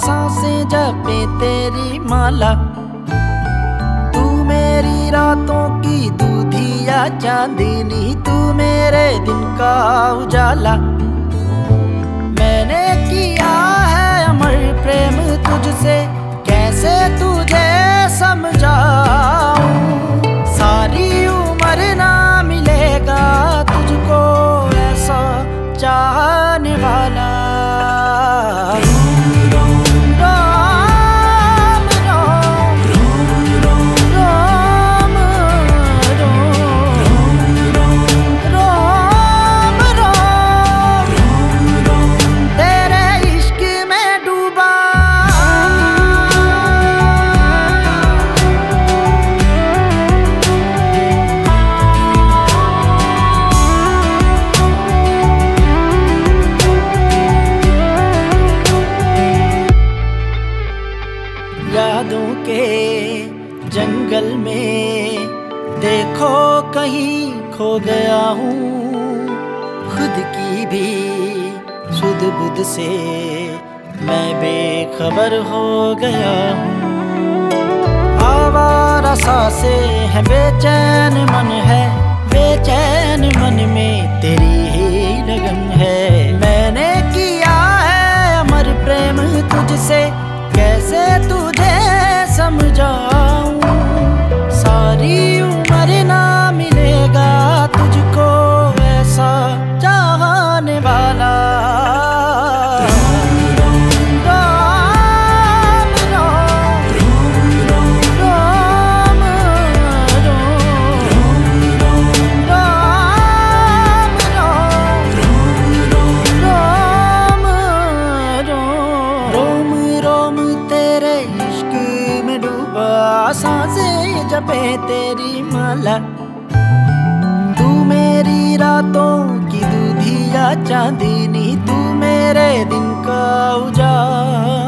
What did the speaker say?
सांसें जपे तेरी माला। तू मेरी रातों की दूधिया चांदनी, तू मेरे दिन का उजाला। मैंने किया है अमर प्रेम तुझसे, कैसे तुझे समझाऊं। सारी उम्र ना मिलेगा तुझको ऐसा चाहने वाला। यादों के जंगल में देखो कहीं खो गया हूँ। खुद की भी सुध बुध से मैं बेखबर हो गया हूँ। आवारा सांसें है, बेचैन मन है, बेचैन मन में तेरी ही लगन है। मैंने किया है अमर प्रेम तुझसे, कैसे तुझे समझाऊं। सारी उम्र ना मिलेगा तुझको ऐसा चाहने वाला। सांसें जपे तेरी माला। तू मेरी रातों की दूधिया चांदनी, तू मेरे दिन का उजाला।